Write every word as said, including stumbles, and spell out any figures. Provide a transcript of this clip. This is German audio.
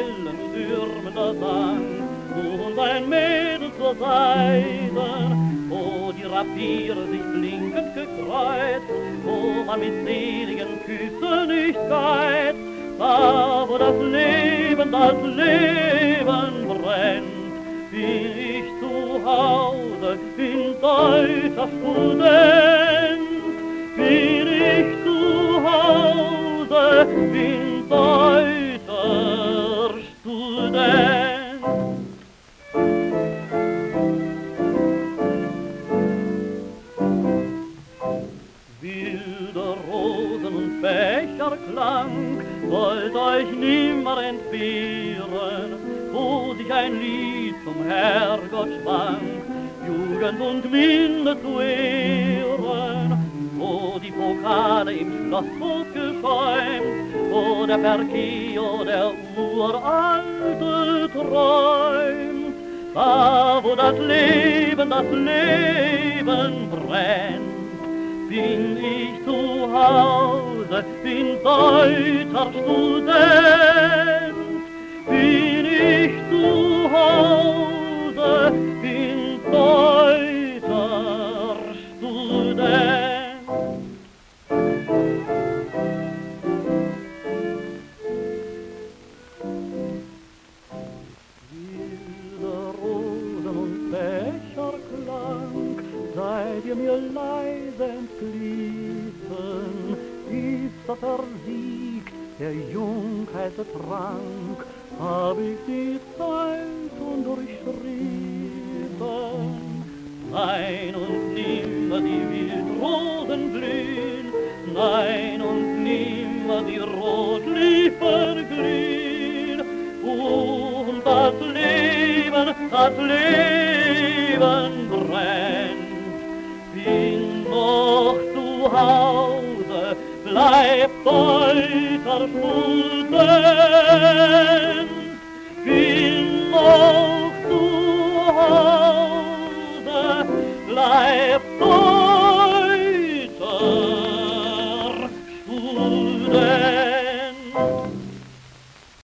hellen Türmen da sang und ein Mädel zur Seite, wo die Rapiere sich blinkend gekreuzt, wo man mit seligen Küssen nicht geizt, da wo das Leben, das Leben brennt, bin ich zu Hause, bin deutscher Student, bin ich zu Hause, bin deutscher Student. Wilde Rosen und Becherklang sollt euch nimmer entbehren, wo sich ein Lied zum Herrgott schwang, Jugend und Minde zu ehren, wo die Pokale im Schlosshof geschäumt, wo der Perkio der Uralte träumt, da wo das Leben, das Leben brennt, bin ich zu Hause, bin deutscher Student, bin ich zu Hause, bin deutscher Student. Wilde Rosen und Becherklang, seid ihr mir leise entglitten, ist er versiegt, der Jungheit Trank, hab ich die Zeit und durchschritten. Nein und nimmer die Wildrosen blühen, nein und nimmer die Rotlippen glühen, und das Leben, das Leben brennt, bin noch zu Hause, bleib deutscher Student, bin noch zu Hause, bleib deutscher